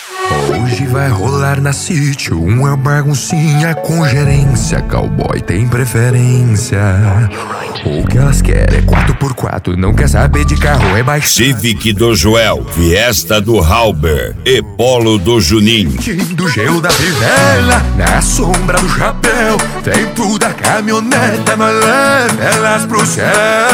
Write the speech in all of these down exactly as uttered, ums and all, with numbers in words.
Hoje vai rolar na sítio uma baguncinha com gerência. Cowboy tem preferência. O que elas querem é quatro por quatro, não quer saber de carro, é baixo. Civic do Joel, Fiesta do Halber e Polo do Juninho. Do gelo da fivela, na sombra do chapéu, dentro da caminhoneta, nós leva elas pro céu.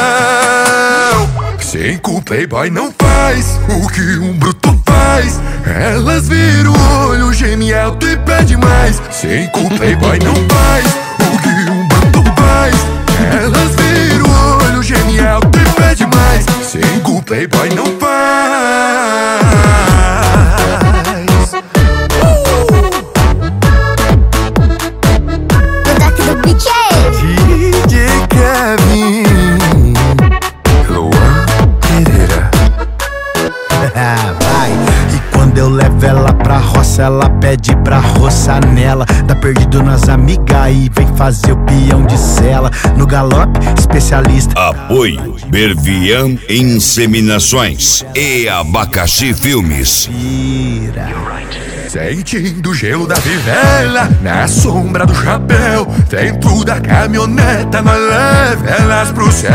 Cinco playboy não faz o que um bruto faz. Elas viram o olho, geme alto e pede mais. Cinco playboy não faz o que um bruto faz. Elas viram o olho, geme alto e pede mais. Cinco playboy não faz. D J Kevin, Luan Pereira. Vai. E quando eu levo ela pra roça, ela pede pra roçar nela. Tá perdido nas amigas e vem fazer o peão de cela. No galope, especialista. Apoio Bervian Inseminações e Abacaxi Filmes. Vira. Sentindo o gelo da fivela, na sombra do chapéu, dentro da caminhoneta, nós leva elas pro céu.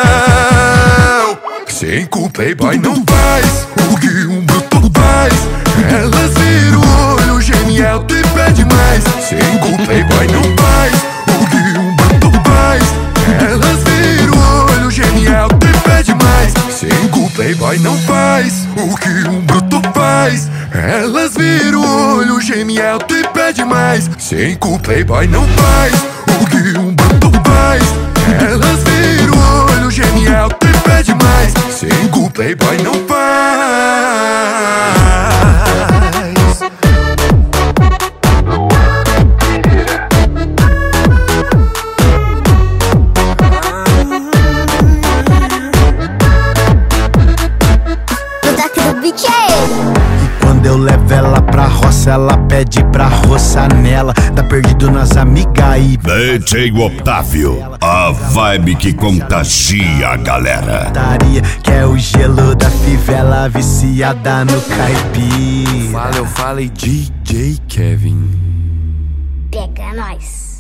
Cinco playboy não faz o que um bruto faz. Elas viram o olho, geme alto e pede mais. Cinco playboy não faz o que um bruto faz. Elas viram o olho, geme alto e pede mais. Cinco playboy não faz o que um bruto faz. Elas viram o olho, geme alto e pede mais. Cinco playboy não faz o que um bruto faz. Elas viram o olho, geme alto e pede mais. Cinco playboy não faz. E quando eu levo ela pra roça, ela pede pra roçar nela. Tá perdido nas amigas e D J Otávio, a vibe que contagia a galera. que é o gelo da fivela, viciada no caipira. Fala, eu falei D J Kevin. Pega nós.